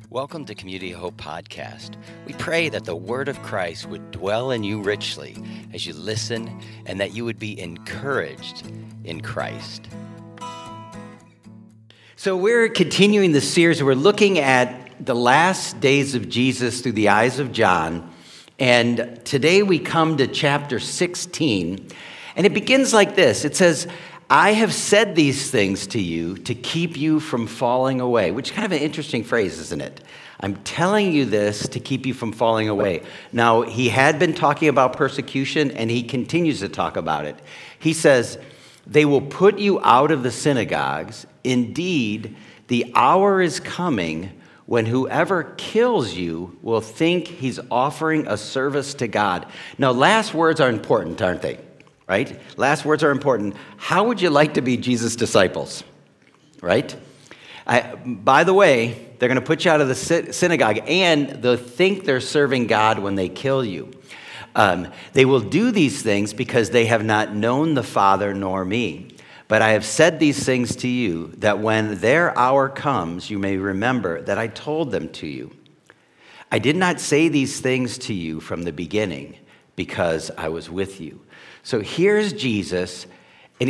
Welcome to Community Hope Podcast. We pray that the word of Christ would dwell in you richly as you listen and that you would be encouraged in Christ. So we're continuing the series. We're looking at the last days of Jesus through the eyes of John. And today we come to chapter 16. And it begins like this. It says, I have said these things to you to keep you from falling away, which is kind of an interesting phrase, isn't it? I'm telling you this to keep you from falling away. Now, he had been talking about persecution, and he continues to talk about it. He says, they will put you out of the synagogues. Indeed, the hour is coming when whoever kills you will think he's offering a service to God. Now, last words are important, aren't they? Right? Last words are important. How would you like to be Jesus' disciples? Right? By the way, they're going to put you out of the synagogue, and they'll think they're serving God when they kill you. They will do these things because they have not known the Father nor me. But I have said these things to you, that when their hour comes, you may remember that I told them to you. I did not say these things to you from the beginning because I was with you. So here's Jesus, and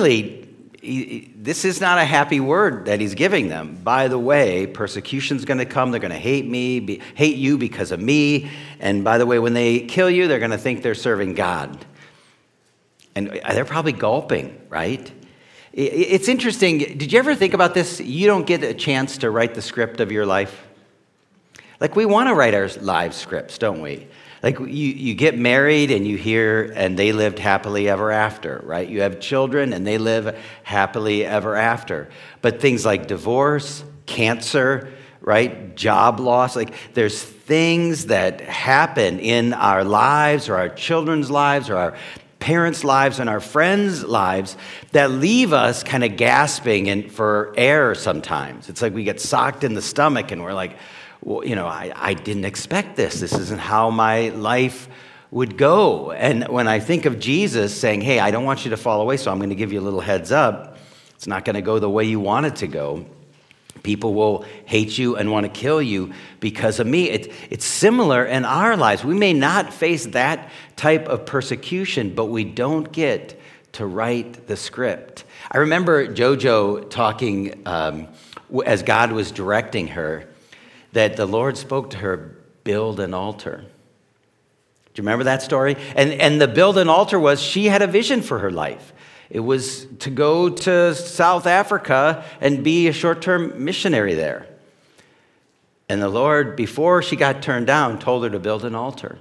this is not a happy word that he's giving them. By the way, persecution's going to come. They're going to hate you because of me. And by the way, when they kill you, they're going to think they're serving God. And they're probably gulping, right? It's interesting. Did you ever think about this? You don't get a chance to write the script of your life. Like, we want to write our live scripts, don't we? Like, you get married and you hear, and they lived happily ever after, right? You have children and they live happily ever after. But things like divorce, cancer, right? Job loss, like there's things that happen in our lives or our children's lives or our parents' lives and our friends' lives that leave us kind of gasping for air sometimes. It's like we get socked in the stomach and we're like, well, I didn't expect this. This isn't how my life would go. And when I think of Jesus saying, hey, I don't want you to fall away, so I'm going to give you a little heads up. It's not going to go the way you want it to go. People will hate you and want to kill you because of me. It's similar in our lives. We may not face that type of persecution, but we don't get to write the script. I remember JoJo talking as God was directing her, that the Lord spoke to her, build an altar. Do you remember that story? And the build an altar was she had a vision for her life. It was to go to South Africa and be a short-term missionary there. And the Lord, before she got turned down, told her to build an altar.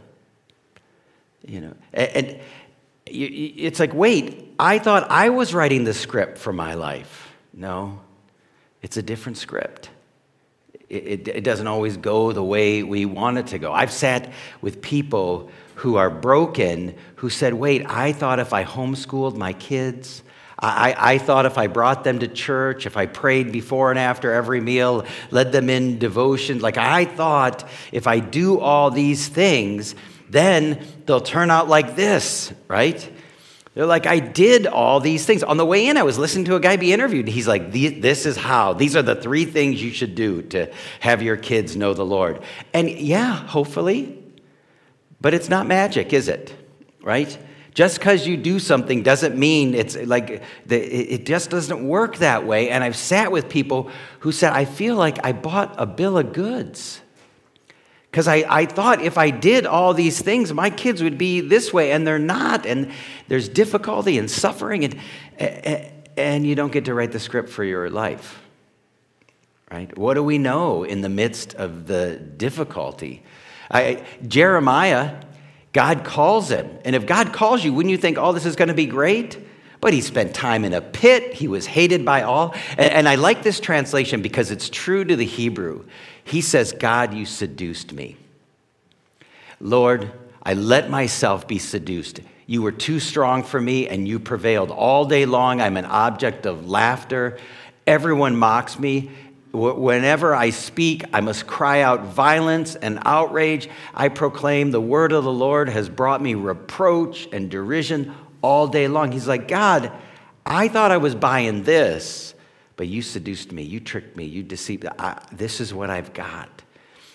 And it's like, wait, I thought I was writing the script for my life. No, it's a different script. It doesn't always go the way we want it to go. I've sat with people who are broken who said, wait, I thought if I homeschooled my kids, I thought if I brought them to church, if I prayed before and after every meal, led them in devotion, like I thought if I do all these things, then they'll turn out like this, right? They're like, I did all these things. On the way in, I was listening to a guy be interviewed. He's like, this is how. These are the 3 things you should do to have your kids know the Lord. And yeah, hopefully. But it's not magic, is it? Right? Just because you do something doesn't mean it's like, it just doesn't work that way. And I've sat with people who said, I feel like I bought a bill of goods. Because I thought if I did all these things, my kids would be this way, and they're not. And there's difficulty and suffering, and you don't get to write the script for your life. Right? What do we know in the midst of the difficulty? Jeremiah, God calls him. And if God calls you, wouldn't you think, oh, this is going to be great? But he spent time in a pit. He was hated by all. And I like this translation because it's true to the Hebrew. He says, God, you seduced me. Lord, I let myself be seduced. You were too strong for me, and you prevailed all day long. I'm an object of laughter. Everyone mocks me. Whenever I speak, I must cry out violence and outrage. I proclaim the word of the Lord has brought me reproach and derision all day long. He's like, God, I thought I was buying this, but you seduced me, you tricked me, you deceived me. This is what I've got.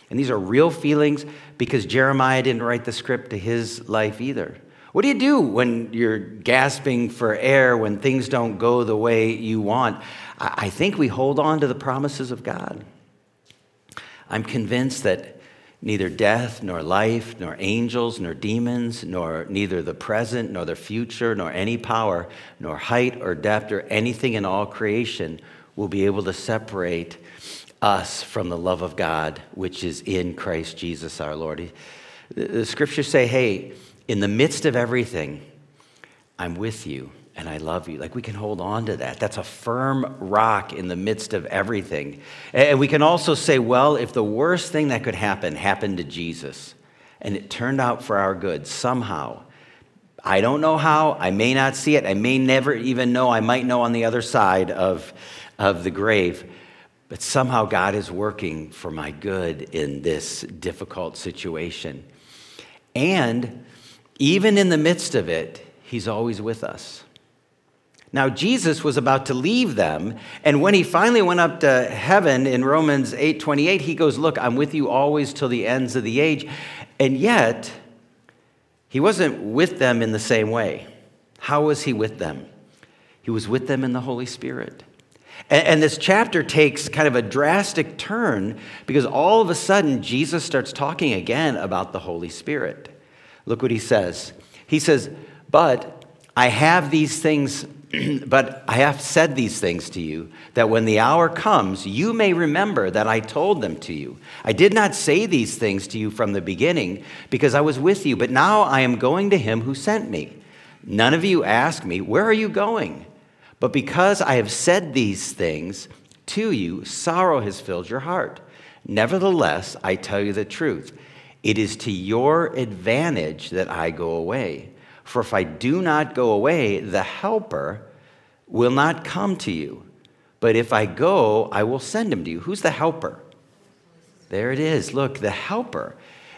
And these are real feelings because Jeremiah didn't write the script to his life either. What do you do when you're gasping for air, when things don't go the way you want? I think we hold on to the promises of God. I'm convinced that neither death, nor life, nor angels, nor demons, nor neither the present, nor the future, nor any power, nor height or depth, or anything in all creation will be able to separate us from the love of God, which is in Christ Jesus our Lord. The scriptures say, hey, in the midst of everything, I'm with you and I love you. Like, we can hold on to that. That's a firm rock in the midst of everything. And we can also say, well, if the worst thing that could happen happened to Jesus and it turned out for our good somehow, I don't know how, I may not see it, I may never even know, I might know on the other side of the grave, but somehow God is working for my good in this difficult situation. And even in the midst of it, he's always with us. Now, Jesus was about to leave them, and when he finally went up to heaven in Romans 8:28, he goes, look, I'm with you always till the ends of the age. And yet, he wasn't with them in the same way. How was he with them? He was with them in the Holy Spirit. And this chapter takes kind of a drastic turn because all of a sudden, Jesus starts talking again about the Holy Spirit. Look what he says. He says, but I have said these things to you, that when the hour comes, you may remember that I told them to you. I did not say these things to you from the beginning because I was with you, but now I am going to him who sent me. None of you ask me, where are you going? But because I have said these things to you, sorrow has filled your heart. Nevertheless, I tell you the truth. It is to your advantage that I go away. For if I do not go away, the Helper will not come to you. But if I go, I will send him to you. Who's the Helper? There it is. Look, the Helper.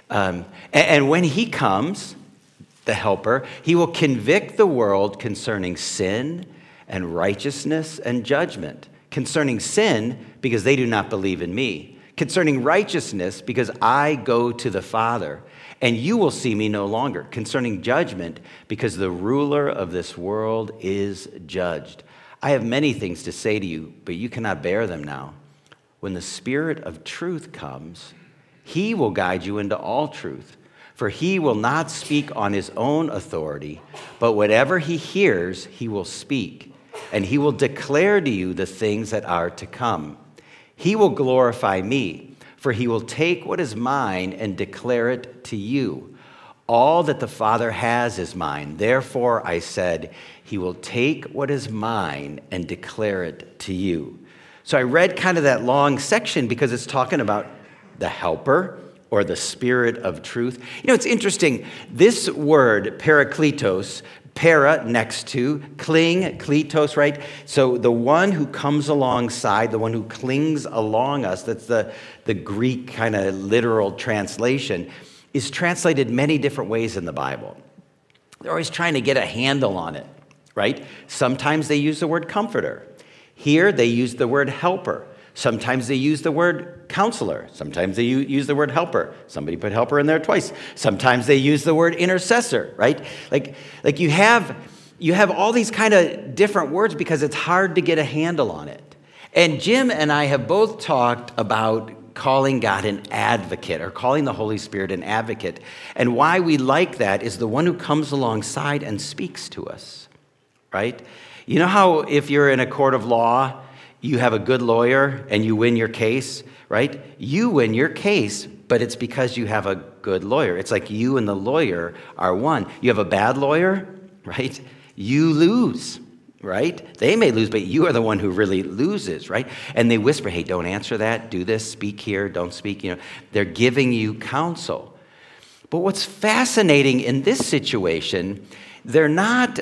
And when he comes, the Helper, he will convict the world concerning sin and righteousness and judgment. Concerning sin, because they do not believe in me. Concerning righteousness, because I go to the Father, and you will see me no longer. Concerning judgment, because the ruler of this world is judged. I have many things to say to you, but you cannot bear them now. When the Spirit of truth comes, he will guide you into all truth. For he will not speak on his own authority, but whatever he hears, he will speak. And he will declare to you the things that are to come. He will glorify me, for he will take what is mine and declare it to you. All that the Father has is mine. Therefore, I said, he will take what is mine and declare it to you. So I read kind of that long section because it's talking about the Helper or the Spirit of truth. You know, it's interesting. This word, parakletos, para next to, cling, kletos, right? So the one who comes alongside, the one who clings along us, that's the Greek kind of literal translation, is translated many different ways in the Bible. They're always trying to get a handle on it, right? Sometimes they use the word comforter. Here they use the word helper. Sometimes they use the word counselor. Sometimes they use the word helper. Somebody put helper in there twice. Sometimes they use the word intercessor, right? Like you have all these kind of different words because it's hard to get a handle on it. And Jim and I have both talked about calling God an advocate or calling the Holy Spirit an advocate. And why we like that is the one who comes alongside and speaks to us, right? You know how if you're in a court of law, you have a good lawyer and you win your case, right? You win your case, but it's because you have a good lawyer. It's like you and the lawyer are one. You have a bad lawyer, right? You lose, right? They may lose, but you are the one who really loses, right? And they whisper, hey, don't answer that, do this, speak here, don't speak. You know, they're giving you counsel. But what's fascinating in this situation, they're not...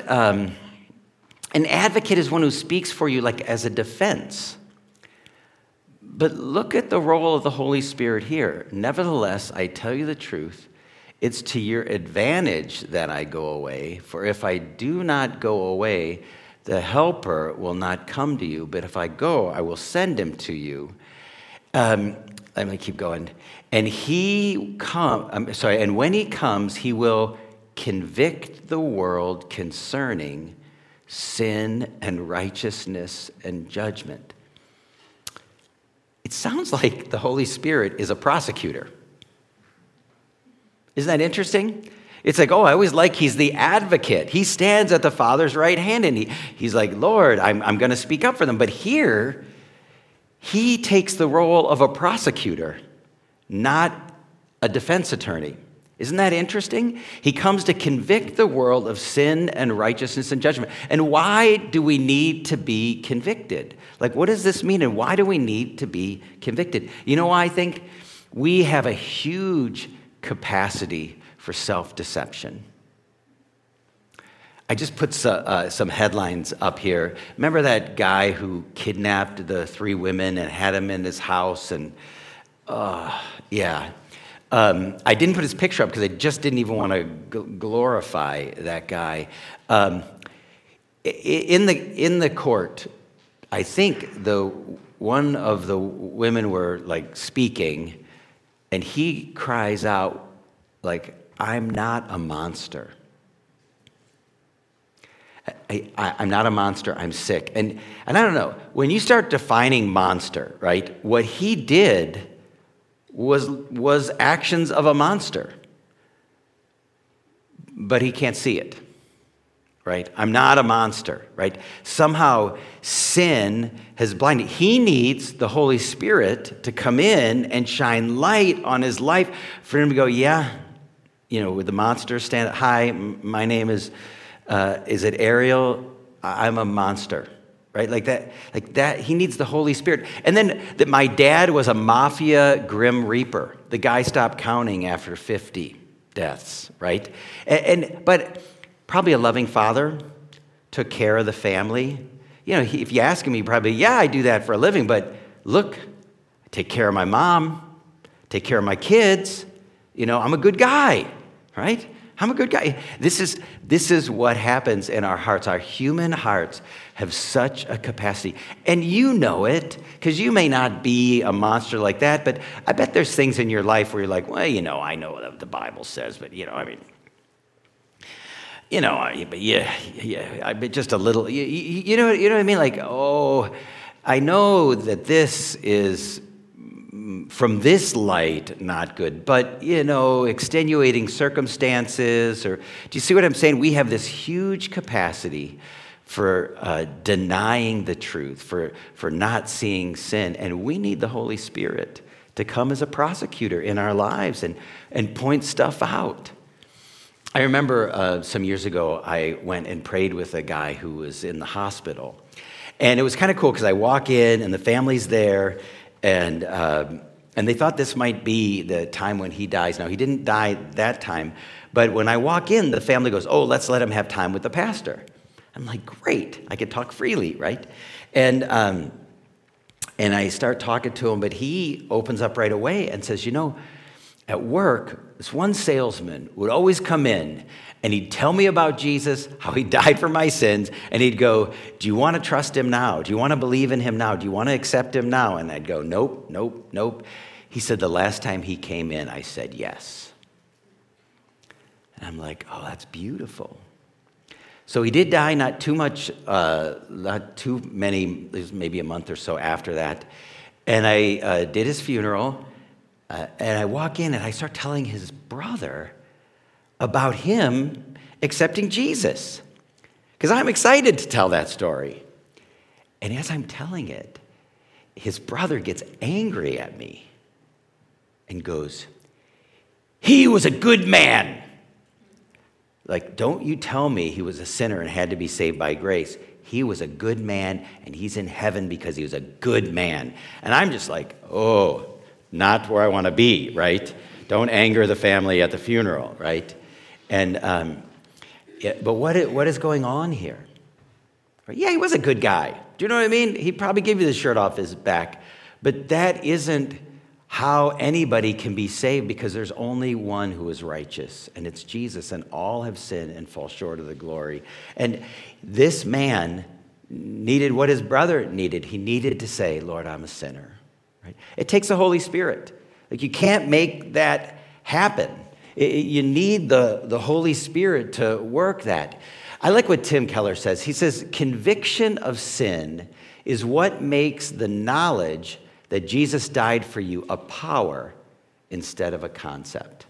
An advocate is one who speaks for you like as a defense. But look at the role of the Holy Spirit here. Nevertheless, I tell you the truth, it's to your advantage that I go away. For if I do not go away, the Helper will not come to you. But if I go, I will send him to you. let me keep going. And and when he comes, he will convict the world concerning sin and righteousness and judgment. It sounds like the Holy Spirit is a prosecutor. Isn't that interesting? It's like, I always like he's the advocate. He stands at the Father's right hand, and he's like, Lord, I'm going to speak up for them. But here, he takes the role of a prosecutor, not a defense attorney. Isn't that interesting? He comes to convict the world of sin and righteousness and judgment. And why do we need to be convicted? Like, what does this mean, and why do we need to be convicted? You know why I think? We have a huge capacity for self-deception. I just put some headlines up here. Remember that guy who kidnapped the 3 women and had them in his house? And yeah. I didn't put his picture up because I just didn't even want to glorify that guy. In the court, I think one of the women were like speaking, and he cries out like, "I'm not a monster. I'm not a monster. I'm sick." And I don't know, when you start defining monster, right? What he did was actions of a monster, but he can't see it, right? I'm not a monster, right? Somehow sin has blinded. He needs the Holy Spirit to come in and shine light on his life for him to go, yeah, with the monster stand, hi, my name is it Ariel? I'm a monster. Right? Like that, he needs the Holy Spirit. And then that my dad was a mafia grim reaper. The guy stopped counting after 50 deaths, right? But probably a loving father, took care of the family. If you ask him, he probably, yeah, I do that for a living, but look, I take care of my mom, take care of my kids. I'm a good guy, right? I'm a good guy. This is what happens in our hearts. Our human hearts have such a capacity. And you know it, because you may not be a monster like that, but I bet there's things in your life where you're like, well, I know what the Bible says, but, but just a little, you know what I mean? Like, I know that this is from this light, not good, but, extenuating circumstances, or do you see what I'm saying? We have this huge capacity for denying the truth, for not seeing sin, and we need the Holy Spirit to come as a prosecutor in our lives and point stuff out. I remember some years ago, I went and prayed with a guy who was in the hospital, and it was kind of cool because I walk in and the family's there, and they thought this might be the time when he dies. Now, he didn't die that time, but when I walk in, the family goes, let's let him have time with the pastor. I'm like, great, I could talk freely, right? And I start talking to him, but he opens up right away and says, at work, this one salesman would always come in, and he'd tell me about Jesus, how he died for my sins, and he'd go, do you want to trust him now? Do you want to believe in him now? Do you want to accept him now? And I'd go, nope, nope, nope. He said, the last time he came in, I said yes. And I'm like, that's beautiful. So he did die not too many, maybe a month or so after that. And I did his funeral, and I walk in and I start telling his brother about him accepting Jesus, because I'm excited to tell that story. And as I'm telling it, his brother gets angry at me and goes, he was a good man. Like, don't you tell me he was a sinner and had to be saved by grace. He was a good man, and he's in heaven because he was a good man. And I'm just like, not where I want to be, right? Don't anger the family at the funeral, right? And but what is going on here? Yeah, he was a good guy. Do you know what I mean? He probably gave you the shirt off his back. But that isn't how anybody can be saved, because there's only one who is righteous, and it's Jesus, and all have sinned and fall short of the glory. And this man needed what his brother needed. He needed to say, Lord, I'm a sinner. right? It takes the Holy Spirit. Like, you can't make that happen. You need the Holy Spirit to work that. I like what Tim Keller says. He says, conviction of sin is what makes the knowledge that Jesus died for you a power instead of a concept.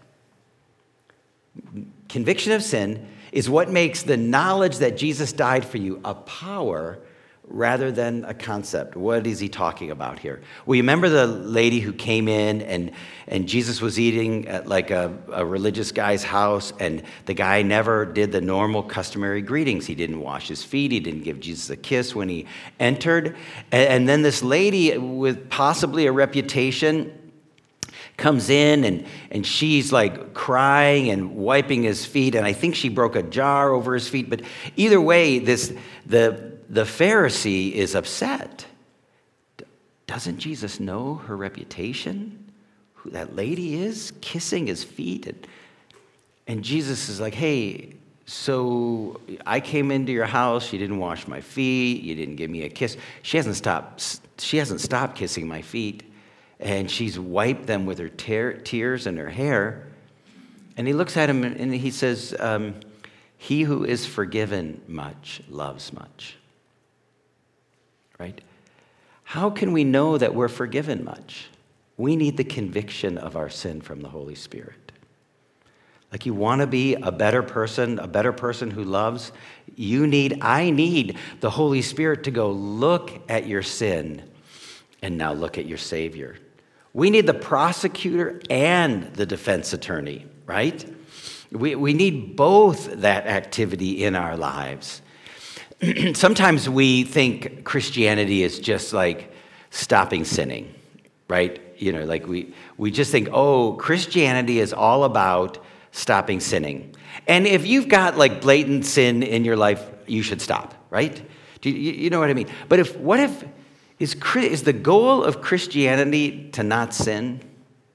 Conviction of sin is what makes the knowledge that Jesus died for you a power rather than a concept. What is he talking about here? Well, you remember the lady who came in and Jesus was eating at like a religious guy's house, and the guy never did the normal customary greetings. He didn't wash his feet. He didn't give Jesus a kiss when he entered. And then this lady with possibly a reputation comes in, and she's like crying and wiping his feet, and I think she broke a jar over his feet. But either way, the Pharisee is upset. Doesn't Jesus know her reputation? Who that lady is, kissing his feet? And Jesus is like, hey, so I came into your house, you didn't wash my feet, you didn't give me a kiss. She hasn't stopped kissing my feet, and she's wiped them with her tears and her hair. And he looks at him and he says, he who is forgiven much loves much. Right? How can we know that we're forgiven much? We need the conviction of our sin from the Holy Spirit. Like, you want to be a better person who loves, I need the Holy Spirit to go look at your sin and now look at your Savior. We need the prosecutor and the defense attorney, right? We need both that activity in our lives. Sometimes we think Christianity is just like stopping sinning, right? You know, like we just think, oh, Christianity is all about stopping sinning. And if you've got like blatant sin in your life, you should stop, right? Do you know what I mean? But is the goal of Christianity to not sin?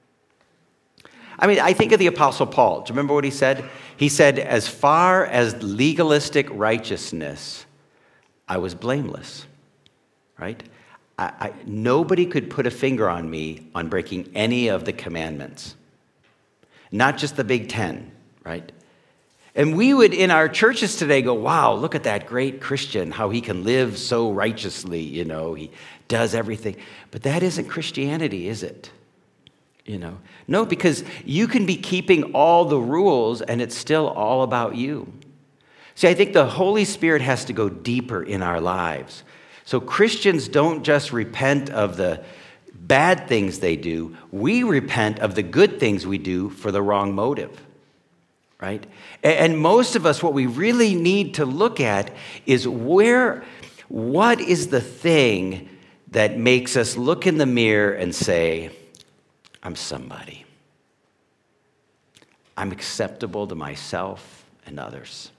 I mean, I think of the Apostle Paul. Do you remember what he said? He said, as far as legalistic righteousness, I was blameless, right? Nobody could put a finger on me on breaking any of the commandments, not just the Big Ten, right? And we would, in our churches today, go, wow, look at that great Christian, how he can live so righteously, you know, he does everything. But that isn't Christianity, is it? You know, no, because you can be keeping all the rules and it's still all about you. See, I think the Holy Spirit has to go deeper in our lives. So Christians don't just repent of the bad things they do. We repent of the good things we do for the wrong motive, right? And most of us, what we really need to look at is what is the thing that makes us look in the mirror and say, I'm somebody. I'm acceptable to myself and others.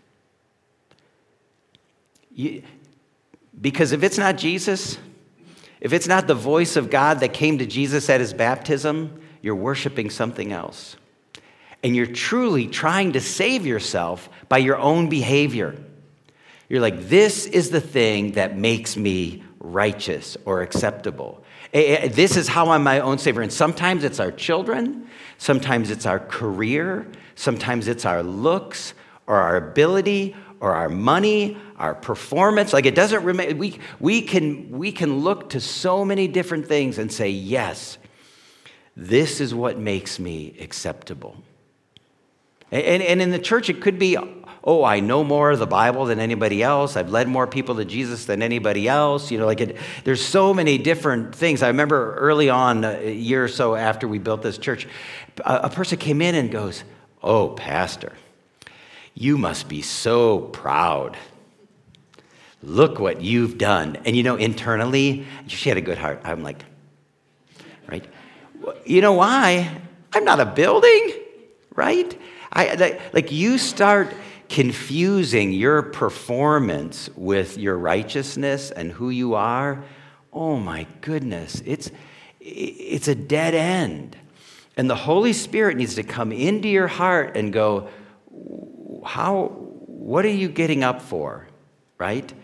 Because if it's not Jesus, if it's not the voice of God that came to Jesus at his baptism, you're worshiping something else. And you're truly trying to save yourself by your own behavior. You're like, this is the thing that makes me righteous or acceptable. This is how I'm my own savior. And sometimes it's our children. Sometimes it's our career. Sometimes it's our looks or our ability or our money, our performance. Like, it doesn't remain. We can look to so many different things and say, yes, this is what makes me acceptable. And in the church, it could be, oh, I know more of the Bible than anybody else. I've led more people to Jesus than anybody else. You know, there's so many different things. I remember early on, a year or so after we built this church, a person came in and goes, oh, Pastor, you must be so proud. Look what you've done. And you know, internally, she had a good heart. I'm like, right? You know why? I'm not a building, right? Like you start confusing your performance with your righteousness and who you are. Oh my goodness, it's a dead end. And the Holy Spirit needs to come into your heart and go, what are you getting up for, right?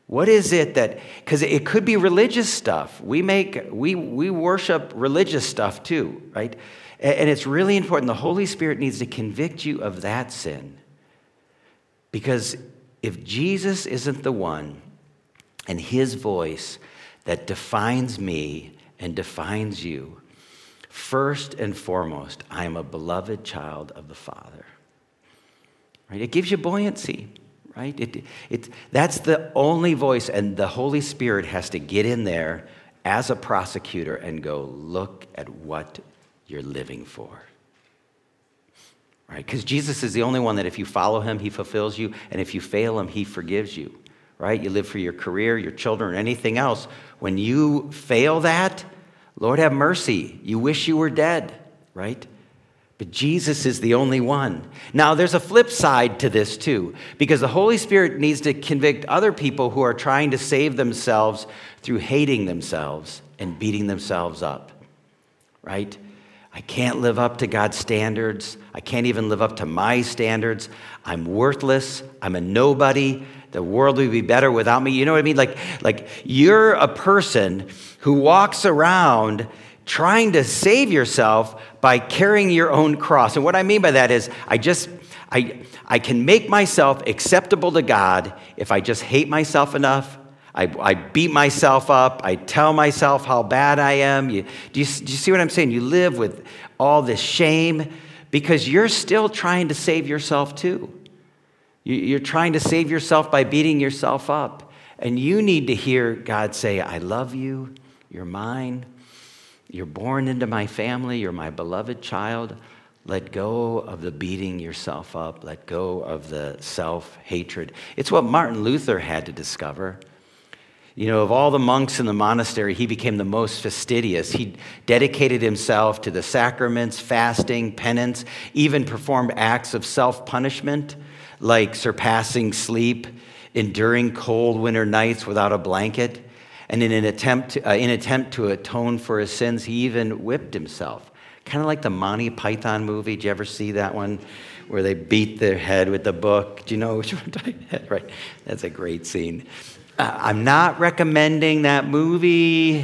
What is it that, because it could be religious stuff. We worship religious stuff too, right? And it's really important. The Holy Spirit needs to convict you of that sin. Because if Jesus isn't the one and his voice that defines me and defines you, first and foremost, I am a beloved child of the Father. Right? It gives you buoyancy. Right? That's the only voice, and the Holy Spirit has to get in there as a prosecutor and go, look at what you're living for. Right? Because Jesus is the only one that if you follow him, he fulfills you, and if you fail him, he forgives you. Right? You live for your career, your children, or anything else. When you fail that, Lord have mercy. You wish you were dead. Right? But Jesus is the only one. Now, there's a flip side to this too, because the Holy Spirit needs to convict other people who are trying to save themselves through hating themselves and beating themselves up, right? I can't live up to God's standards. I can't even live up to my standards. I'm worthless. I'm a nobody. The world would be better without me. You know what I mean? Like you're a person who walks around trying to save yourself by carrying your own cross. And what I mean by that is I can make myself acceptable to God if I just hate myself enough. I beat myself up. I tell myself how bad I am. Do you see what I'm saying? You live with all this shame because you're still trying to save yourself too. You're trying to save yourself by beating yourself up. And you need to hear God say, I love you. You're mine. You're born into my family. You're my beloved child. Let go of the beating yourself up. Let go of the self-hatred. It's what Martin Luther had to discover. You know, of all the monks in the monastery, he became the most fastidious. He dedicated himself to the sacraments, fasting, penance, even performed acts of self-punishment, like surpassing sleep, enduring cold winter nights without a blanket. And in an attempt to atone for his sins, he even whipped himself. Kind of like the Monty Python movie. Did you ever see that one where they beat their head with the book? Do you know which one I had? Right. That's a great scene. I'm not recommending that movie.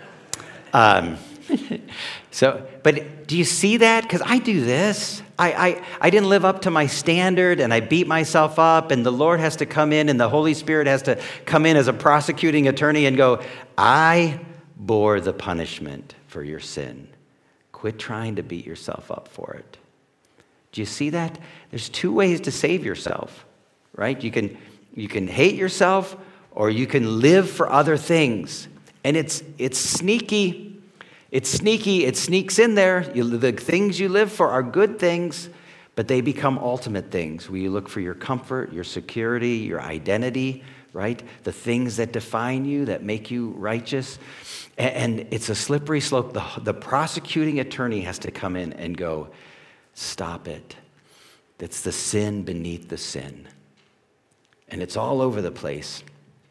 But do you see that? Because I do this. I didn't live up to my standard, and I beat myself up, and the Lord has to come in, and the Holy Spirit has to come in as a prosecuting attorney and go, I bore the punishment for your sin. Quit trying to beat yourself up for it. Do you see that? There's two ways to save yourself, right? You can hate yourself, or you can live for other things. And it's sneaky. It's sneaky. It sneaks in there. The things you live for are good things, but they become ultimate things where you look for your comfort, your security, your identity, right? The things that define you, that make you righteous. And it's a slippery slope. The prosecuting attorney has to come in and go, stop it. That's the sin beneath the sin. And it's all over the place.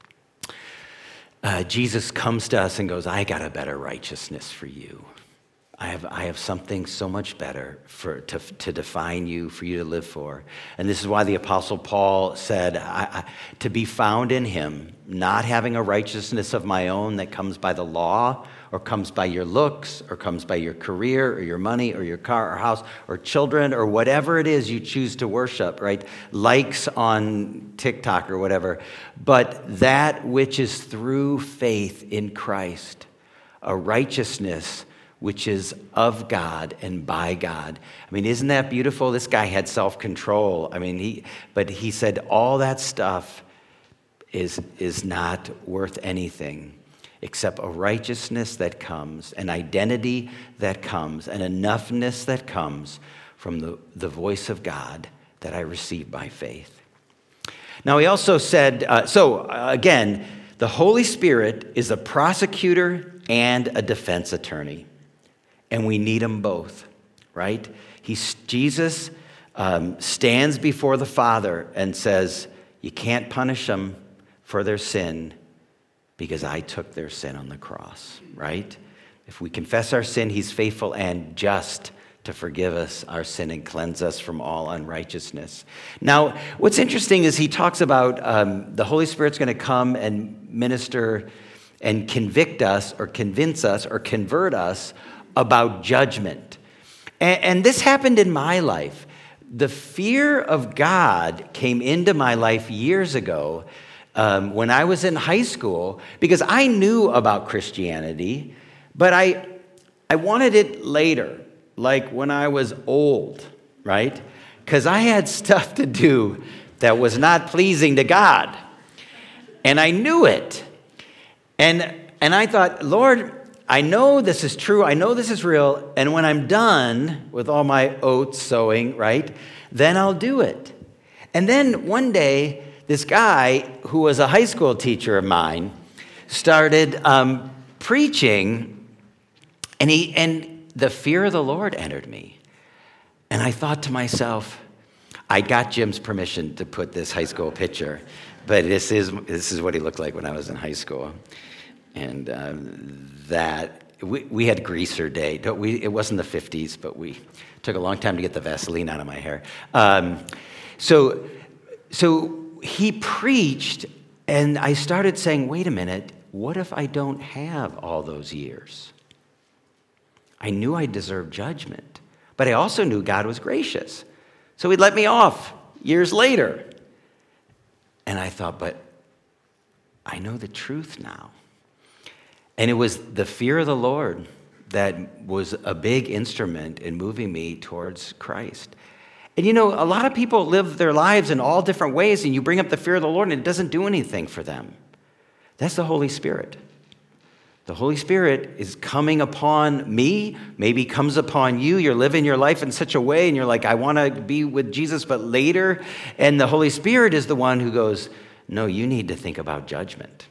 Jesus comes to us and goes, I got a better righteousness for you. I have something so much better to define you, for you to live for. And this is why the Apostle Paul said, to be found in him, not having a righteousness of my own that comes by the law, or comes by your looks, or comes by your career, or your money, or your car, or house, or children, or whatever it is you choose to worship, right? Likes on TikTok or whatever. But that which is through faith in Christ, a righteousness which is of God and by God. I mean, isn't that beautiful? This guy had self-control. I mean, he said all that stuff is not worth anything except a righteousness that comes, an identity that comes, an enoughness that comes from the voice of God that I receive by faith. Now, he also said, again, the Holy Spirit is a prosecutor and a defense attorney. And we need them both, right? Jesus stands before the Father and says, you can't punish them for their sin because I took their sin on the cross, right? If we confess our sin, he's faithful and just to forgive us our sin and cleanse us from all unrighteousness. Now, what's interesting is he talks about the Holy Spirit's going to come and minister and convict us or convince us or convert us about judgment. And this happened in my life. The fear of God came into my life years ago when I was in high school, because I knew about Christianity, but I wanted it later, like when I was old, right? Because I had stuff to do that was not pleasing to God. And I knew it. And I thought, Lord, I know this is true. I know this is real. And when I'm done with all my oats sowing, right, then I'll do it. And then one day, this guy who was a high school teacher of mine started preaching, and the fear of the Lord entered me. And I thought to myself, I got Jim's permission to put this high school picture, but this is what he looked like when I was in high school. And we had greaser day. It wasn't the 50s, but we took a long time to get the Vaseline out of my hair. So he preached, and I started saying, wait a minute, what if I don't have all those years? I knew I deserved judgment, but I also knew God was gracious. So he'd let me off years later. And I thought, but I know the truth now. And it was the fear of the Lord that was a big instrument in moving me towards Christ. And you know, a lot of people live their lives in all different ways, and you bring up the fear of the Lord, and it doesn't do anything for them. That's the Holy Spirit. The Holy Spirit is coming upon me, maybe comes upon you. You're living your life in such a way, and you're like, I want to be with Jesus, but later. And the Holy Spirit is the one who goes, no, you need to think about judgment.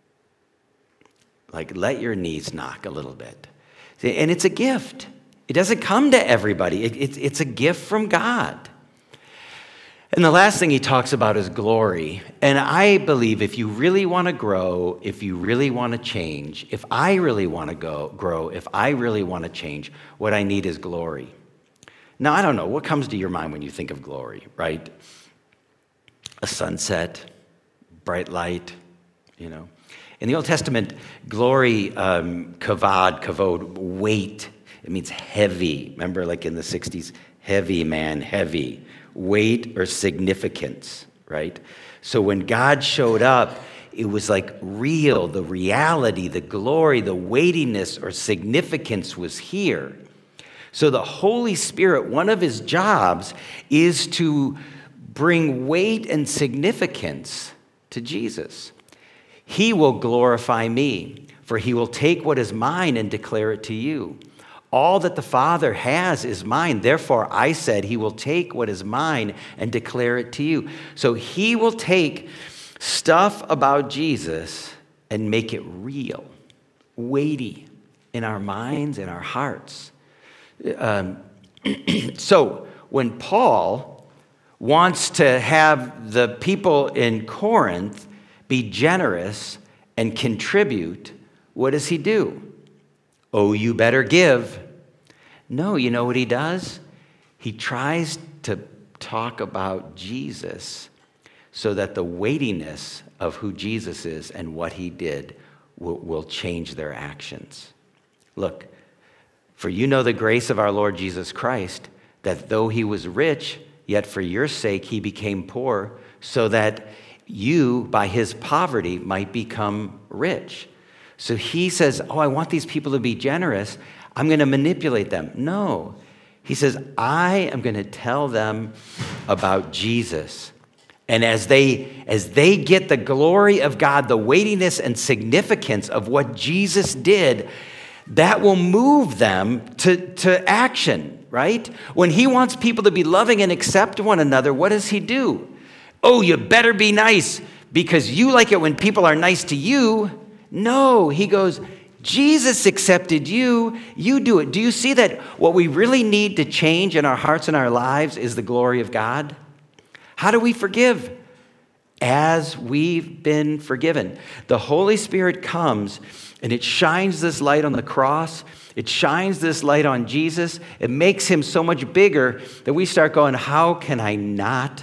Like, let your knees knock a little bit. And it's a gift. It doesn't come to everybody. It's a gift from God. And the last thing he talks about is glory. And I believe if you really want to grow, if you really want to change, if I really want to grow, if I really want to change, what I need is glory. Now, I don't know. What comes to your mind when you think of glory, right? A sunset, bright light, you know. In the Old Testament, glory, kavod, weight. It means heavy. Remember, like in the 60s, heavy man, heavy. Weight or significance, right? So when God showed up, it was like real. The reality, the glory, the weightiness or significance was here. So the Holy Spirit, one of his jobs is to bring weight and significance to Jesus. He will glorify me, for he will take what is mine and declare it to you. All that the Father has is mine. Therefore, I said he will take what is mine and declare it to you. So he will take stuff about Jesus and make it real, weighty in our minds and our hearts. So when Paul wants to have the people in Corinth be generous and contribute, what does he do? Oh, you better give. No, you know what he does? He tries to talk about Jesus so that the weightiness of who Jesus is and what he did will change their actions. Look, for you know the grace of our Lord Jesus Christ, that though he was rich, yet for your sake he became poor, so that you, by his poverty, might become rich. So he says, oh, I want these people to be generous. I'm going to manipulate them. No. He says, I am going to tell them about Jesus. And as they get the glory of God, the weightiness and significance of what Jesus did, that will move them to action, right? When he wants people to be loving and accept one another, what does he do? Oh, you better be nice because you like it when people are nice to you. No, he goes, Jesus accepted you, you do it. Do you see that what we really need to change in our hearts and our lives is the glory of God? How do we forgive? As we've been forgiven. The Holy Spirit comes and it shines this light on the cross. It shines this light on Jesus. It makes him so much bigger that we start going, how can I not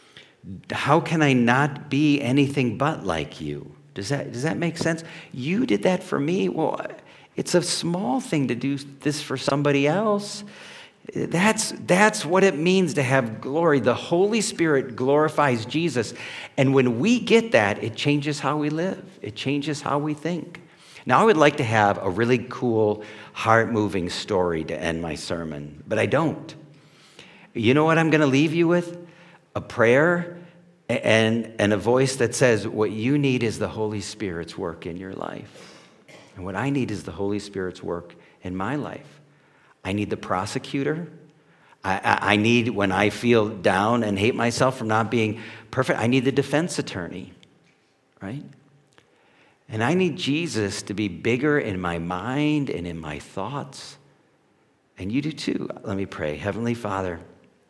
be anything but like you? Does that make sense? You did that for me. Well, it's a small thing to do this for somebody else. That's what it means to have glory. The Holy Spirit glorifies Jesus. And when we get that, it changes how we live. It changes how we think. Now, I would like to have a really cool, heart-moving story to end my sermon, but I don't. You know what I'm going to leave you with? A prayer and a voice that says, what you need is the Holy Spirit's work in your life. And what I need is the Holy Spirit's work in my life. I need the prosecutor. I need, when I feel down and hate myself for not being perfect, I need the defense attorney, right? And I need Jesus to be bigger in my mind and in my thoughts. And you do too. Let me pray. Heavenly Father,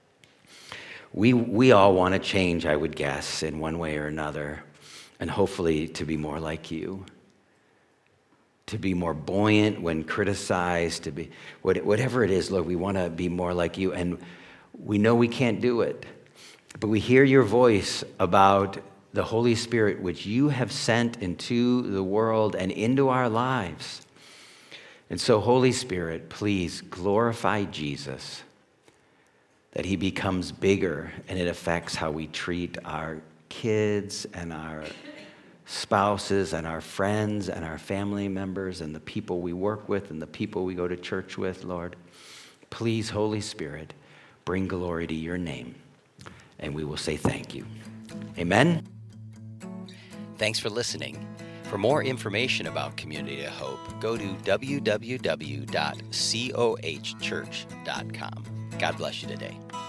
we all want to change, I would guess, in one way or another, and hopefully to be more like you. To be more buoyant when criticized, to be whatever it is, Lord, we want to be more like you. And we know we can't do it, but we hear your voice about the Holy Spirit, which you have sent into the world and into our lives. And so, Holy Spirit, please glorify Jesus, that he becomes bigger and it affects how we treat our kids and our spouses and our friends and our family members and the people we work with and the people we go to church with, Lord. Please, Holy Spirit, bring glory to your name, and we will say thank you. Amen. Thanks for listening. For more information about Community of Hope, go to www.cohchurch.com. God bless you today.